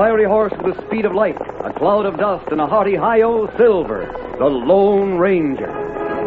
fiery horse with the speed of light, a cloud of dust, and a hearty hi-yo, Silver, the Lone Ranger.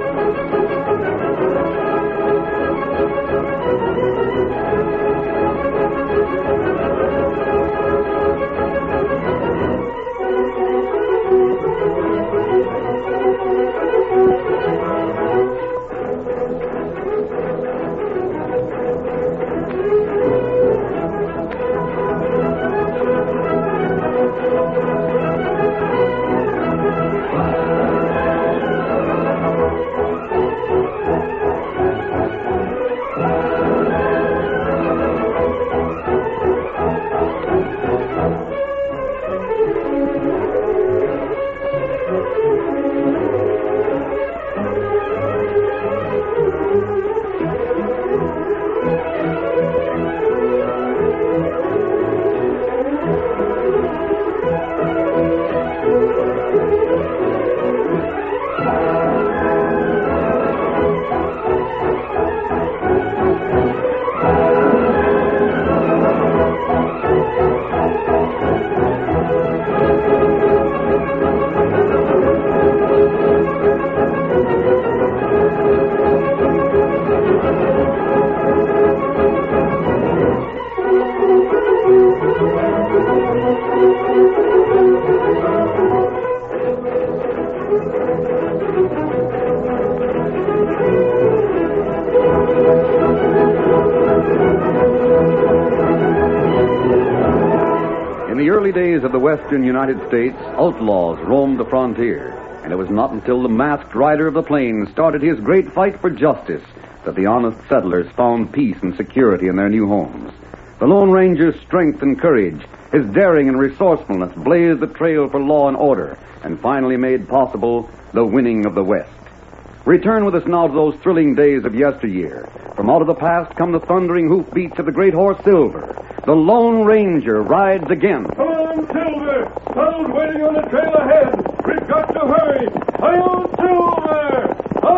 Days of the western United States, outlaws roamed the frontier, and it was not until the masked rider of the plains started his great fight for justice that the honest settlers found peace and security in their new homes. The Lone Ranger's strength and courage, his daring and resourcefulness blazed the trail for law and order, and finally made possible the winning of the West. Return with us now to those thrilling days of yesteryear. From out of the past come the thundering hoofbeats of the great horse Silver. The Lone Ranger rides again. Come on, Silver! Someone's waiting on the trail ahead. We've got to hurry. Hi-yo, Silver!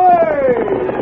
Hi!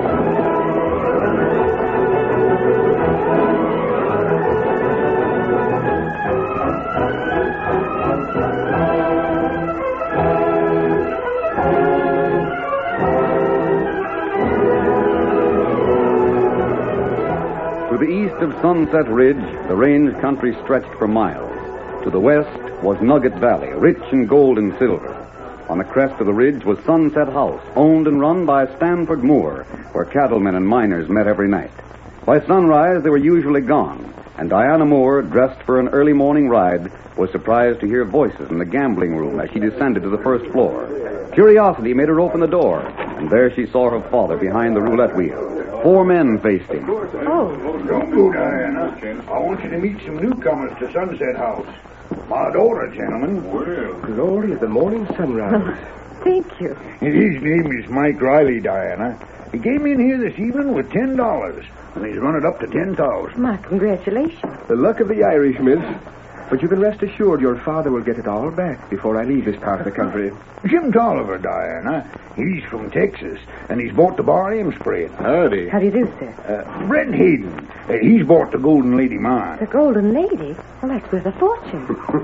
To the east of Sunset Ridge, the range country stretched for miles. To the west was Nugget Valley, rich in gold and silver. On the crest of the ridge was Sunset House, owned and run by Stanford Moore, where cattlemen and miners met every night. By sunrise, they were usually gone, and Diana Moore, dressed for an early morning ride, was surprised to hear voices in the gambling room as she descended to the first floor. Curiosity made her open the door, and there she saw her father behind the roulette wheel. 4 men faced him. Oh. Don't go, Diana. I want you to meet some newcomers to Sunset House. My daughter, gentlemen. Well, glory of the morning sunrise. Oh, thank you. His name is Mike Riley, Diana. He came in here this evening with $10, and he's run it up to 10,000. My congratulations. The luck of the Irish, miss. But you can rest assured your father will get it all back before I leave this part of the country. Jim Tolliver, Diana. He's from Texas, and he's bought the Barham spread. Howdy. How do you do, sir? Red Hayden. He's bought the Golden Lady mine. The Golden Lady? Well, that's worth a fortune.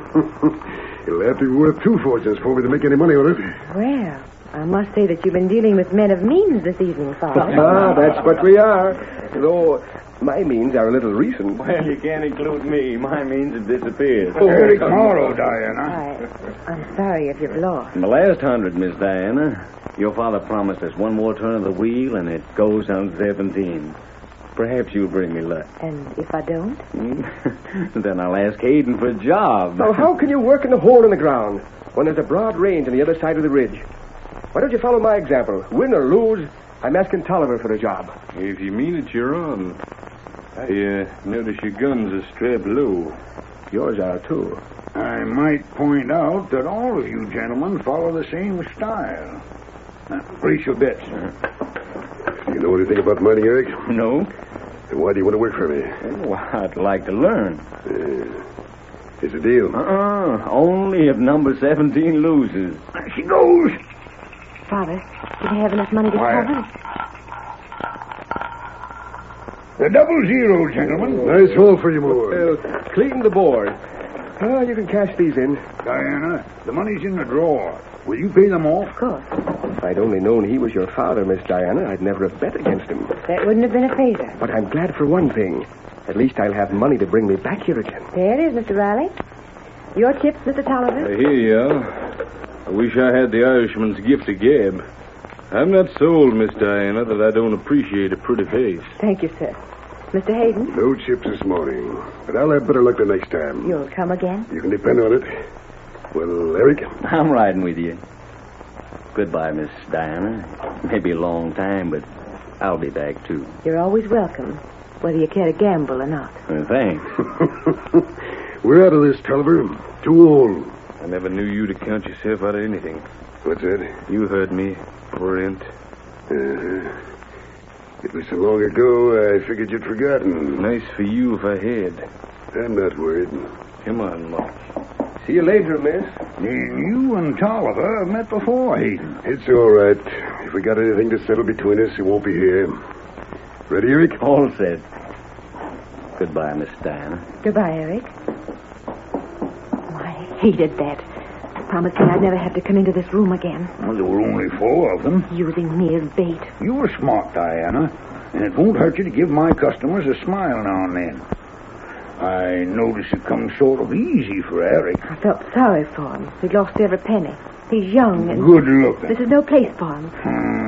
It'll have to be worth 2 fortunes for me to make any money on it. Well, I must say that you've been dealing with men of means this evening, Father. That's what we are. Though my means are a little recent. Well, you can't include me. My means have disappeared. Eric Morrow, Diana. I'm sorry if you've lost. In the last 100, Miss Diana, your father promised us one more turn of the wheel, and it goes on 17. Perhaps you'll bring me luck. And if I don't? Then I'll ask Hayden for a job. Now, how can you work in a hole in the ground when there's a broad range on the other side of the ridge? Why don't you follow my example? Win or lose, I'm asking Tolliver for a job. If you mean it, you're on. I notice your guns are strapped low. Yours are, too. I might point out that all of you gentlemen follow the same style. Now, brace your bets. You know anything about mining, Eric? No? Then why do you want to work for me? Well, I'd like to learn. It's a deal. Only if number 17 loses. She goes. Father, do you have enough money to cover? The 00, gentlemen. Nice haul for you, Moore. Well, clean the board. Oh, you can cash these in. Diana, the money's in the drawer. Will you pay them off? Of course. If I'd only known he was your father, Miss Diana, I'd never have bet against him. That wouldn't have been a phaser. But I'm glad for one thing. At least I'll have money to bring me back here again. There it is, Mr. Riley. Your chips, Mr. Tolliver. Here you are. I wish I had the Irishman's gift of gab. I'm not sold, Miss Diana, that I don't appreciate a pretty face. Thank you, sir. Mr. Hayden, No chips this morning, but I'll have better luck the next time. you'll come again? You can depend on it. Well, Eric, I'm riding with you. Goodbye, Miss Diana. Maybe a long time, but I'll be back, too. You're always welcome, whether you care to gamble or not. Thanks. we're out of this, Tulliver. Too old. I never knew you to count yourself out of anything. What's that? You heard me. Brent. It was so long ago, I figured you'd forgotten. Nice for you if I had. I'm not worried. Come on, Mark. See you later, miss. You and Tolliver have met before, Hayden. It's all right. If we got anything to settle between us, it won't be here. Ready, Eric? All said. Goodbye, Miss Diana. Goodbye, Eric. Oh, I hated that. Promised me I'd never have to come into this room again. Well, there were only 4 of them. Using me as bait. You were smart, Diana, and it won't hurt you to give my customers a smile now and then. I notice it comes sort of easy for Eric. I felt sorry for him. He'd lost every penny. He's young and... Good looking. This is no place for him.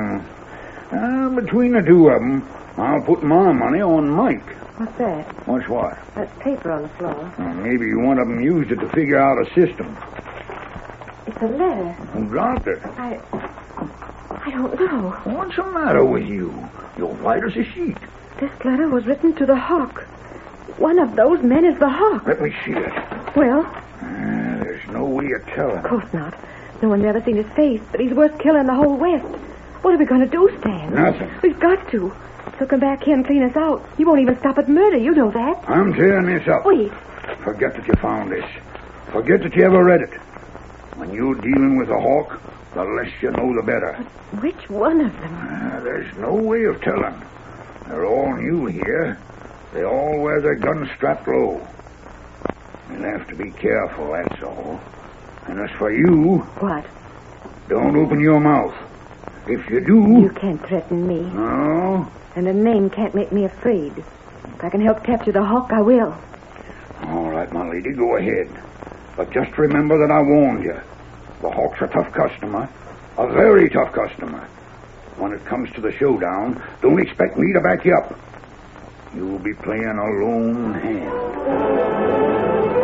Between the 2 of them, I'll put my money on Mike. What's that? What's what? That paper on the floor. Maybe one of them used it to figure out a system. It's a letter. Who dropped it? I don't know. What's the matter with you? You're white as a sheet. This letter was written to the Hawk. One of those men is the Hawk. Let me see it. Well, There's no way of telling. of course not. No one's ever seen his face, but he's worth killing the whole West. What are we going to do, Stan? Nothing. We've got to. He'll come back here and clean us out. He won't even stop at murder. You know that. I'm tearing this up. Wait. Forget that you found this. Forget that you ever read it. When you're dealing with a Hawk, the less you know, the better. Which one of them? There's no way of telling. They're all new here. They all wear their guns strapped low. You'll have to be careful, that's all. And as for you, What? don't open your mouth. If you do... You can't threaten me. No? And a name can't make me afraid. If I can help capture the Hawk, I will. All right, my lady, go ahead. But just remember that I warned you. The Hawk's a tough customer. A very tough customer. When it comes to the showdown, don't expect me to back you up. You'll be playing a lone hand.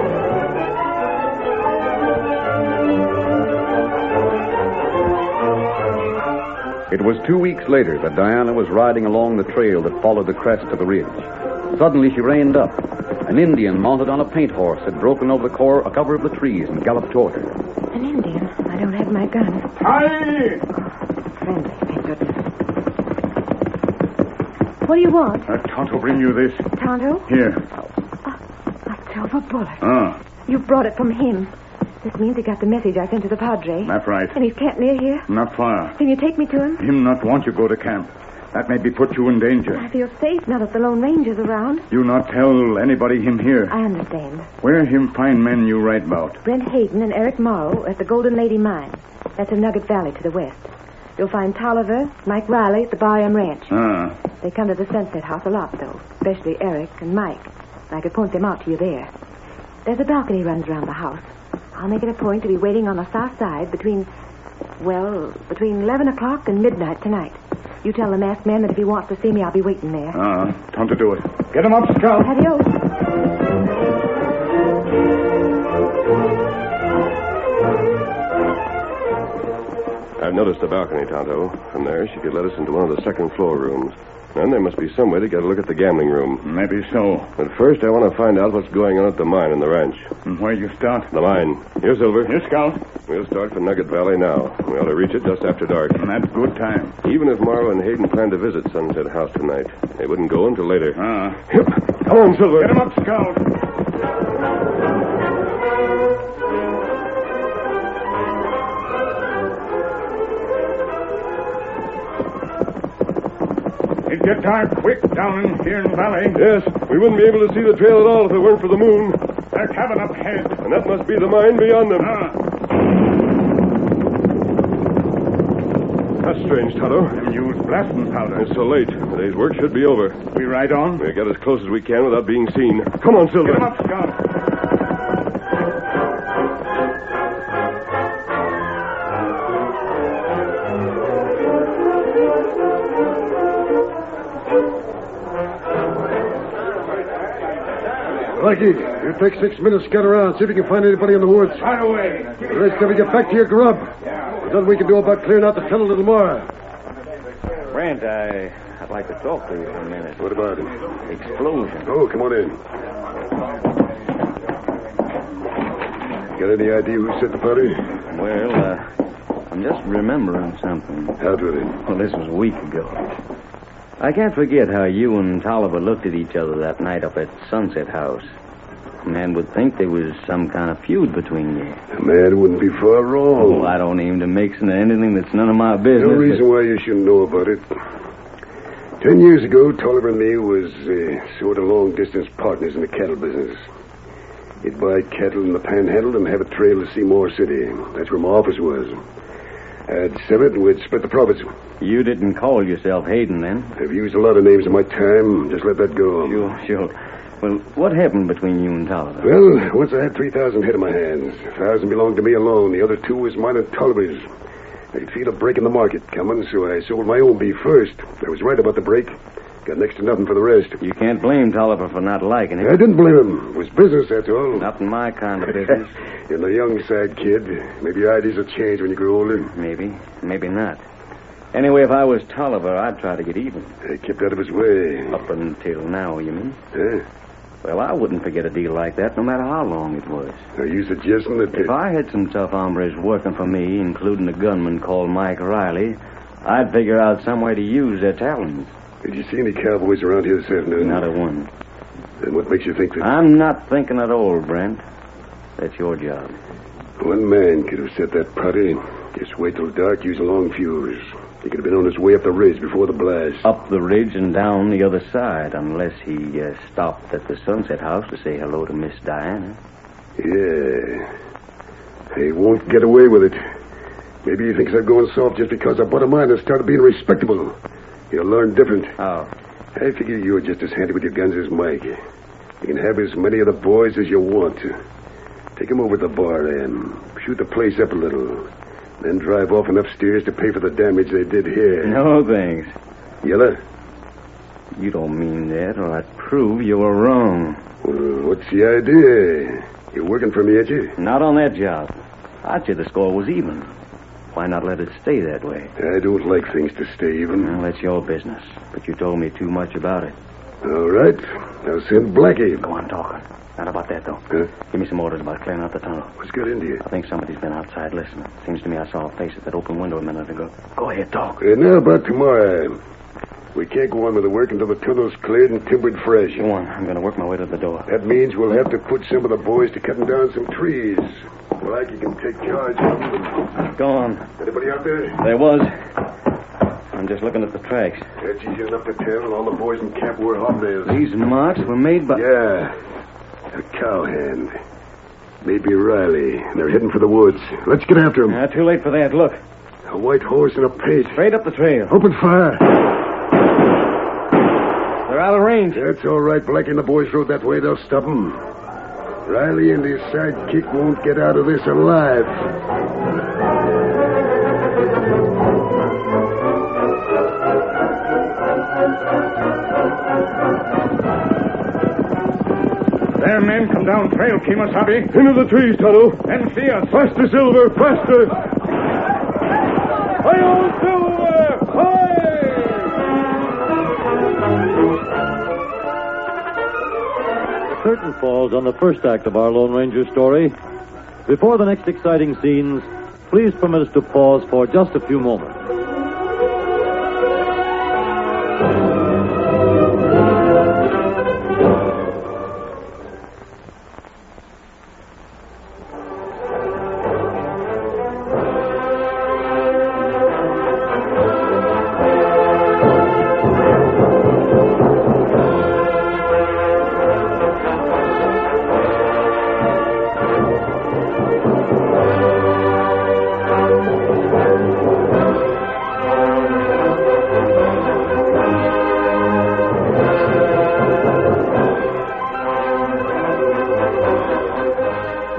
It was 2 weeks later that Diana was riding along the trail that followed the crest of the ridge. Suddenly she reined up. An Indian mounted on a paint horse had broken over the cover of the trees and galloped toward her. An Indian. I don't have my gun. Hi! Friendly, thank goodness. What do you want? Tonto bring you this. Tonto? Here. A silver bullet. Ah, You brought it from him. This means he got the message I sent to the Padre. that's right. And he's camped near here. Not far. Can you take me to him? Him not want you go to camp. That may be put you in danger. I feel safe now that the Lone Ranger's around. You not tell anybody him here. I understand. Where him find men you write about? Brent Hayden and Eric Morrow at the Golden Lady Mine. That's in Nugget Valley to the west. You'll find Tolliver, Mike Riley at the Barham Ranch. Ah, They come to the Sunset House a lot, though, especially Eric and Mike. I could point them out to you there. There's a balcony runs around the house. I'll make it a point to be waiting on the south side between 11 o'clock and midnight tonight. You tell the masked man that if he wants to see me, I'll be waiting there. time to do it. Get him up, Scout. Adios. I've noticed the balcony, Tonto. From there, she could let us into one of the second-floor rooms. Then there must be some way to get a look at the gambling room. Maybe so. But first, I want to find out what's going on at the mine and the ranch. And where you start? The mine. Here, Silver. Here, Scout. We'll start for Nugget Valley now. We ought to reach it just after dark. And that's good time. Even if Morrow and Hayden plan to visit Sunset House tonight, they wouldn't go until later. Yep. Come on, Silver. Get him up, Scout. It'd get dark quick down in here in the valley. Yes, we wouldn't be able to see the trail at all if it weren't for the moon. Their cabin up ahead. And that must be the mine beyond them. That's strange, Tonto. Them used blasting powder. It's so late. Today's work should be over. We ride on? We'll get as close as we can without being seen. Come on, Silver. Get 'em up, Scout. Blackie, you take 6 minutes to get around. See if you can find anybody in the woods. Right away. The rest of you get back to your grub. There's nothing we can do about clearing out the tunnel till tomorrow. Brent, I'd like to talk to you for a minute. What about it? Explosion. Oh, come on in. Got any idea who set the party? Well, I'm just remembering something. Out with it. Well, this was a week ago. I can't forget how you and Tolliver looked at each other that night up at Sunset House. A man would think there was some kind of feud between you. A man wouldn't be far wrong. Oh, I don't aim to mix into anything that's none of my business. No reason why you shouldn't know about it. 10 years ago, Tolliver and me was sort of long-distance partners in the cattle business. He'd buy cattle in the Panhandle and have it trail to Seymour City. That's where my office was. I'd sell it and we'd split the profits. You didn't call yourself Hayden, then? I've used a lot of names in my time. Just let that go. Sure. Well, what happened between you and Tolliver? Well, once I had 3,000 head in my hands. 1,000 belonged to me alone. The other 2 was mine and Tolliver's. I could feel a break in the market coming, so I sold my own beef first. I was right about the break. Got next to nothing for the rest. You can't blame Tolliver for not liking it. I didn't blame him. It was business, that's all. Not in my kind of business. You're a young side kid. Maybe your ideas will change when you grow older. Maybe not. Anyway, if I was Tolliver, I'd try to get even. I kept out of his way. Up until now, you mean? Huh? Well, I wouldn't forget a deal like that, no matter how long it was. Are you suggesting that... If I had some tough hombres working for me, including a gunman called Mike Riley, I'd figure out some way to use their talents. Did you see any cowboys around here this afternoon? Not a one. Then what makes you think that... I'm not thinking at all, Brent. That's your job. One man could have set that party. Just wait till dark, use a long fuse. He could have been on his way up the ridge before the blast. Up the ridge and down the other side, unless he stopped at the Sunset House to say hello to Miss Diana. Yeah. He won't get away with it. Maybe he thinks I'm going soft just because I bought a mine and started being respectable. He'll learn different. How? I figure you're just as handy with your guns as Mike. You can have as many of the boys as you want to. Take them over to the bar and shoot the place up a little. Then drive off enough steers to pay for the damage they did here. No, thanks. Yella? You don't mean that, or I'd prove you were wrong. Well, what's the idea? You're working for me, ain't you? Not on that job. I'd say the score was even. Why not let it stay that way? I don't like things to stay even. Well, that's your business. But you told me too much about it. All right. I'll send Blackie. Go on talking. Not about that, though. Huh? Give me some orders about clearing out the tunnel. What's got into you? I think somebody's been outside listening. Seems to me I saw a face at that open window a minute ago. Go ahead, talk. Now about tomorrow. We can't go on with the work until the tunnel's cleared and timbered fresh. Go on. I'm going to work my way to the door. That means we'll have to put some of the boys to cutting down some trees. Blackie can take charge of them. Go on. Anybody out there? There was. I'm just looking at the tracks. That's easy enough to tell. All the boys in camp were hobnails. These marks were made by... Yeah. A cowhand. Maybe Riley. They're heading for the woods. Let's get after them. Too late for that. Look. A white horse and a pace. Straight up the trail. Open fire. They're out of range. That's all right. Blackie and the boys rode that way. They'll stop them. Riley and his sidekick won't get out of this alive. There, men, come down trail, Kemosabe. Into the trees, Tonto. And see us. Faster, Silver, faster. Hi-yo, Silver! Hi! The curtain falls on the first act of our Lone Ranger story. Before the next exciting scenes, please permit us to pause for just a few moments.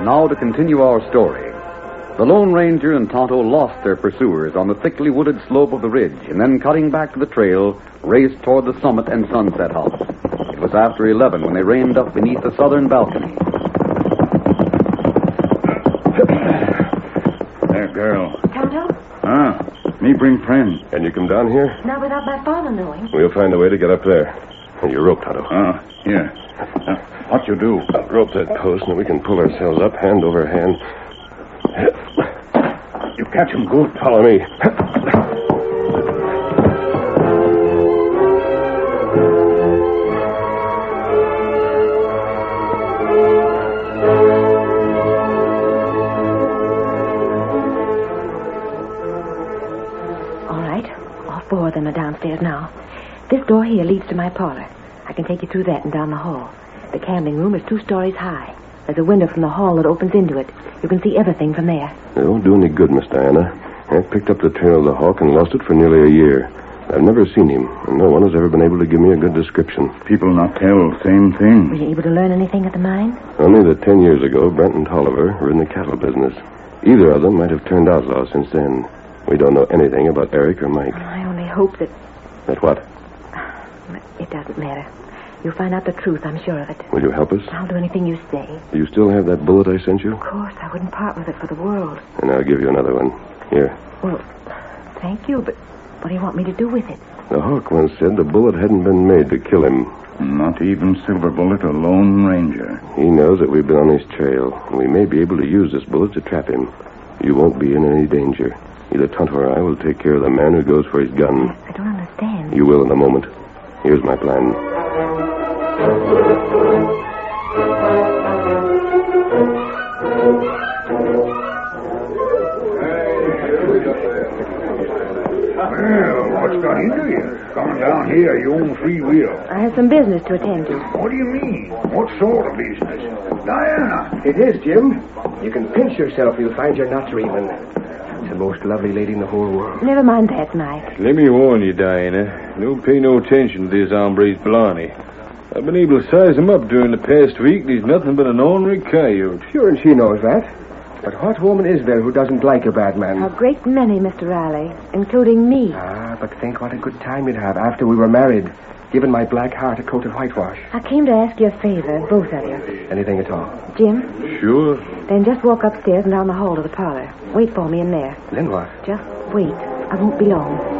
Now to continue our story. The Lone Ranger and Tonto lost their pursuers on the thickly wooded slope of the ridge, and then cutting back to the trail, raced toward the summit and Sunset House. It was after 11 when they reined up beneath the southern balcony. There, girl. Tonto? Me bring friend. Can you come down here? Not without my father knowing. We'll find a way to get up there. And your rope, Tonto. Here. What you do? Rope that post, and we can pull ourselves up hand over hand. You catch him good. Follow me. All right. All four of them are downstairs now. This door here leads to my parlor. I can take you through that and down the hall. The gambling room is 2 stories high. There's a window from the hall that opens into it. You can see everything from there. It won't do any good, Miss Diana. I picked up the trail of the hawk and lost it for nearly a year. I've never seen him, and no one has ever been able to give me a good description. People not tell same thing. Were you able to learn anything at the mine? Only that 10 years ago, Brent and Tolliver were in the cattle business. Either of them might have turned outlaws since then. We don't know anything about Eric or Mike. I only hope that... That what? It doesn't matter. You'll find out the truth, I'm sure of it. Will you help us? I'll do anything you say. Do you still have that bullet I sent you? Of course, I wouldn't part with it for the world. And I'll give you another one. Here. Well, thank you, but what do you want me to do with it? The hawk once said the bullet hadn't been made to kill him. Not even Silver Bullet or Lone Ranger. He knows that we've been on his trail. We may be able to use this bullet to trap him. You won't be in any danger. Either Tonto or I will take care of the man who goes for his gun. I don't understand. You will in a moment. Here's my plan. Well, what's got into you? Coming down here your own free will. I have some business to attend to. What do you mean? What sort of business? Diana! It is, Jim. You can pinch yourself. You'll find you're not dreaming. It's the most lovely lady in the whole world. Never mind that, Mike. Let me warn you, Diana. Don't pay no attention to this hombre's blarney. I've been able to size him up during the past week, and he's nothing but an ornery coyote. Sure, and she knows that. But what woman is there who doesn't like a bad man? A great many, Mr. Riley, including me. But think what a good time we'd have after we were married, giving my black heart a coat of whitewash. I came to ask you a favor, both of you. Anything at all. Jim? Sure. Then just walk upstairs and down the hall to the parlor. Wait for me in there. Then what? Just wait. I won't be long.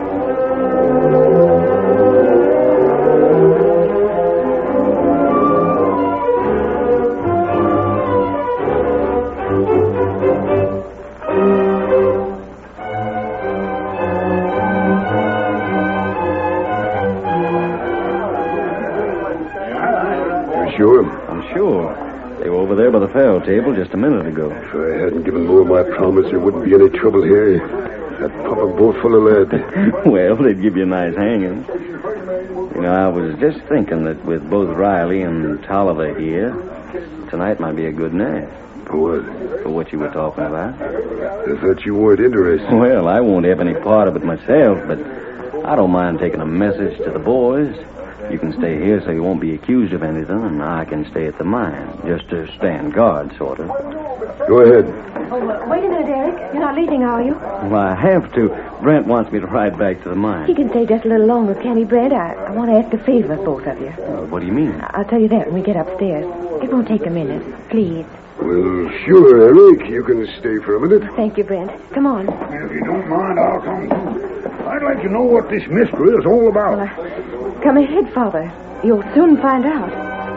Sure. I'm sure. They were over there by the faro table just a minute ago. If I hadn't given more of my promise, there wouldn't be any trouble here. I'd pop a boat full of lead. Well, they'd give you a nice hanging. You know, I was just thinking that with both Riley and Tolliver here, tonight might be a good night. For what? For what you were talking about. I thought you weren't interested. Well, I won't have any part of it myself, but I don't mind taking a message to the boys. You can stay here so you won't be accused of anything, and I can stay at the mine, just to stand guard, sort of. Go ahead. Oh, wait a minute, Eric. You're not leaving, are you? Well, I have to. Brent wants me to ride back to the mine. He can stay just a little longer, can't he, Brent? I want to ask a favor of both of you. What do you mean? I'll tell you that when we get upstairs. It won't take a minute. Please. Well, sure, Eric. You can stay for a minute. Thank you, Brent. Come on. If you don't mind, I'll come too. I'd like to know what this mystery is all about. Well, come ahead, Father. You'll soon find out.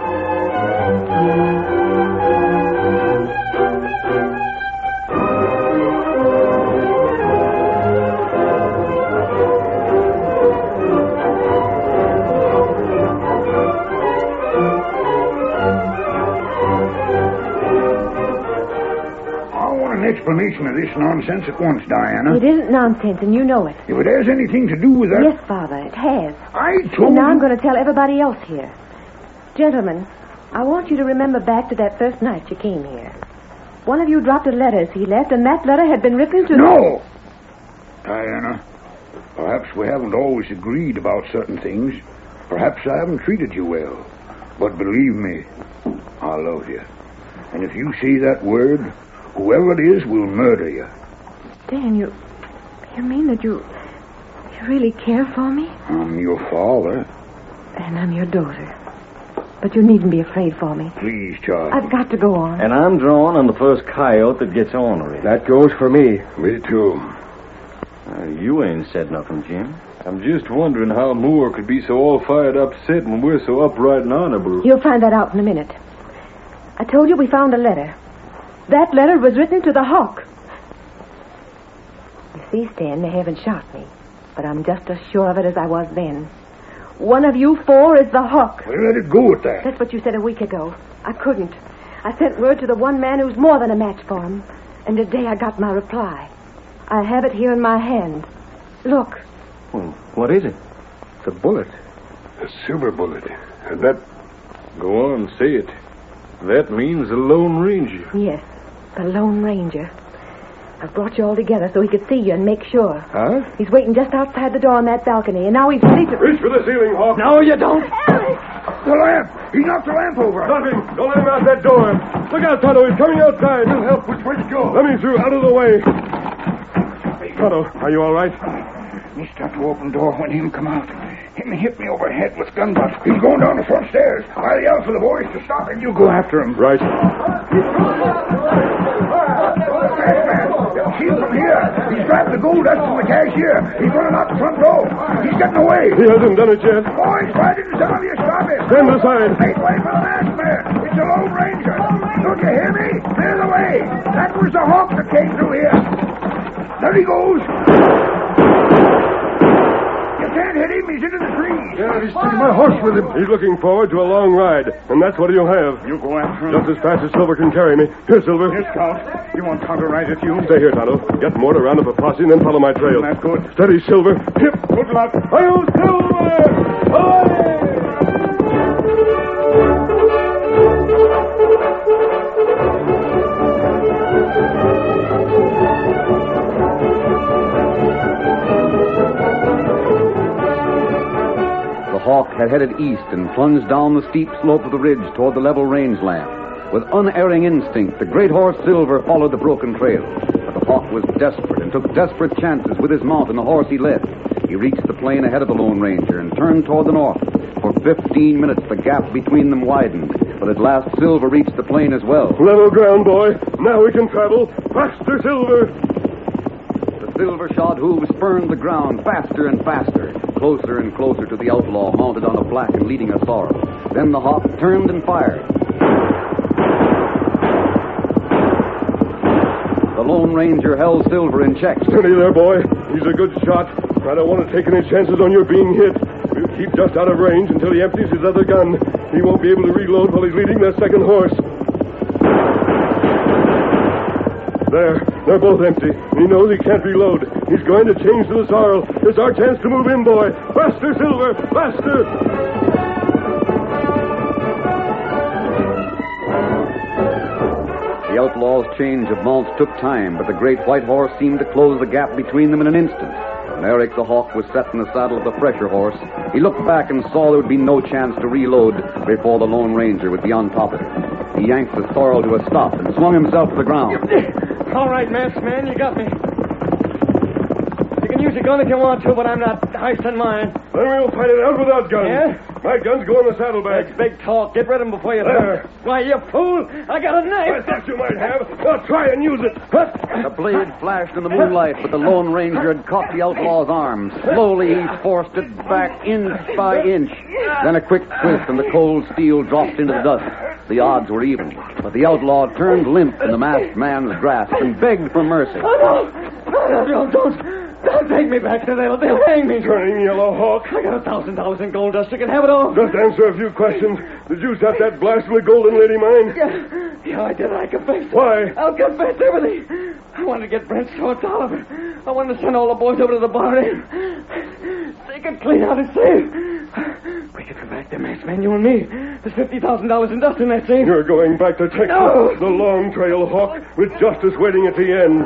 Explanation of this nonsense at once, Diana. It isn't nonsense, and you know it. If it has anything to do with that... Yes, Father, it has. I told And now you... I'm going to tell everybody else here. Gentlemen, I want you to remember back to that first night you came here. One of you dropped a letter as he left, and that letter had been written to... No! Diana, perhaps we haven't always agreed about certain things. Perhaps I haven't treated you well. But believe me, I love you. And if you say that word, whoever it is will murder you. Dan, you mean that you really care for me? I'm your father. And I'm your daughter. But you needn't be afraid for me. Please, Charlie. I've got to go on. And I'm drawn on the first coyote that gets ornery. That goes for me. Me too. You ain't said nothing, Jim. I'm just wondering how Moore could be so all fired upset when we're so upright and honorable. You'll find that out in a minute. I told you we found a letter. That letter was written to the Hawk. You see, Stan, they haven't shot me. But I'm just as sure of it as I was then. One of you four is the Hawk. Well, let it go at that. That's what you said a week ago. I couldn't. I sent word to the one man who's more than a match for him. And today I got my reply. I have it here in my hand. Look. Well, what is it? It's a bullet. A silver bullet. And that... Go on, say it. That means the Lone Ranger. Yes, the Lone Ranger. I've brought you all together so he could see you and make sure. Huh? He's waiting just outside the door on that balcony, and now he's ready to... Reach for the ceiling, Hawk. No, you don't. Eric! The lamp! He knocked the lamp over. Stop him. Don't let him out that door. Look out, Tonto. He's coming outside. We'll help. Which way to go? Let me through. Out of the way. Tonto, are you all right? Me start to open door when him come out. Him hit me overhead with gun butt. He's going down the front stairs. I'll yell for the boys to stop him. You go after him. Right. See him from here. He's grabbed the gold dust from the cashier. He's running out the front door. He's getting away. He hasn't done it yet. Boys, why didn't some of you stop him? Stand aside. Make way for the masked man. It's a Lone Ranger. Don't you hear me? Clear the way. That was the Hawk that came through here. There he goes. You can't hit him. He's into the trees. Yeah, he's taking my horse with him. He's looking forward to a long ride, and that's what he'll have. You go after him. Just as fast as Silver can carry me. Here, Silver. Here, Scout. You want Tonto to ride with you? Stay here, Tonto. Get more to round up a posse and then follow my trail. That's good. Steady, Silver. Hip. Good luck. Hi-yo, Silver! Away! The Hawk had headed east and plunged down the steep slope of the ridge toward the level rangeland. With unerring instinct, the great horse Silver followed the broken trail. But the Hawk was desperate and took desperate chances with his mount and the horse he led. He reached the plain ahead of the Lone Ranger and turned toward the north. For 15 minutes, the gap between them widened. But at last, Silver reached the plain as well. Level ground, boy. Now we can travel. Faster, Silver. The silver-shod hooves spurned the ground faster and faster, closer and closer to the outlaw mounted on a black and leading a sorrel. Then the Hawk turned and fired. The Lone Ranger held Silver in check. Steady there, boy. He's a good shot. I don't want to take any chances on your being hit. We'll keep just out of range until he empties his other gun. He won't be able to reload while he's leading that second horse. There. They're both empty. He knows he can't reload. He's going to change to the sorrel. It's our chance to move in, boy. Faster, Silver! Faster! The outlaw's change of mounts took time, but the great white horse seemed to close the gap between them in an instant. When Eric the Hawk was set in the saddle of the fresher horse, he looked back and saw there would be no chance to reload before the Lone Ranger would be on top of him. He yanked the sorrel to a stop and swung himself to the ground. All right, masked man, you got me. You can use your gun if you want to, but I'm not hoisting mine. Then we'll fight it out without guns. Yeah? My guns go in the saddlebag. That's big talk. Get rid of them before you There. talk. Why, you fool! I got a I knife. thought you might have. Well, try and use it. The blade flashed in the moonlight, but the Lone Ranger had caught the outlaw's arm. Slowly, he forced it back inch by inch. Then a quick twist, and the cold steel dropped into the dust. The odds were even, but the outlaw turned limp in the masked man's grasp and begged for mercy. Oh, no! Don't take me back to them. They'll hang me. Turning Yellow Hawk. I got $1,000 in gold dust. You can have it all. Just answer a few questions. Did you set that blast in the Golden Lady mine? Yeah, I did. I confess. Why? I'll confess everything. I wanted to get Brent Swords Oliver. I wanted to send all the boys over to the bar. They could clean out and save. We could come back there, masked man, you and me. There's $50,000 in dust in that safe. You're going back to Texas. No. The Long Trail Hawk, with justice waiting at the end.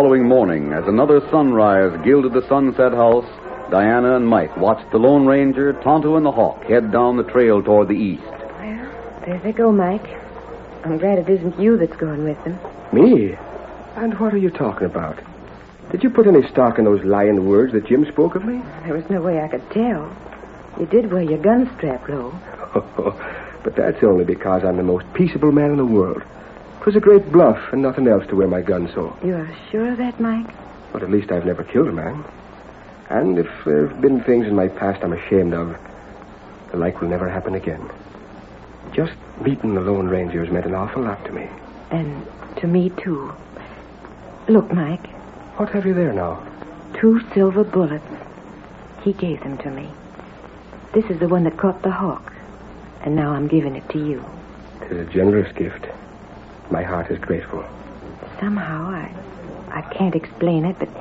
following morning, as another sunrise gilded the Sunset House, Diana and Mike watched the Lone Ranger, Tonto, and the Hawk head down the trail toward the east. Well, there they go, Mike. I'm glad it isn't you that's going with them. Me? And what are you talking about? Did you put any stock in those lying words that Jim spoke of me? There was no way I could tell. You did wear your gun strapped low. But that's only because I'm the most peaceable man in the world. It was a great bluff and nothing else to wear my gun so. You are sure of that, Mike? But at least I've never killed a man. And if there have been things in my past I'm ashamed of, the like will never happen again. Just meeting the Lone Rangers meant an awful lot to me. And to me, too. Look, Mike. What have you there now? 2 silver bullets. He gave them to me. This is the one that caught the Hawk. And now I'm giving it to you. It is a generous gift. My heart is grateful. Somehow, I can't explain it, but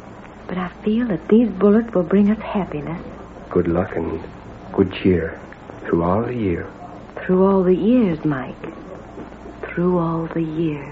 I feel that these bullets will bring us happiness. Good luck and good cheer through all the year. Through all the years, Mike. Through all the years.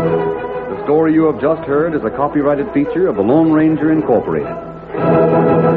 You have just heard is a copyrighted feature of the Lone Ranger Incorporated.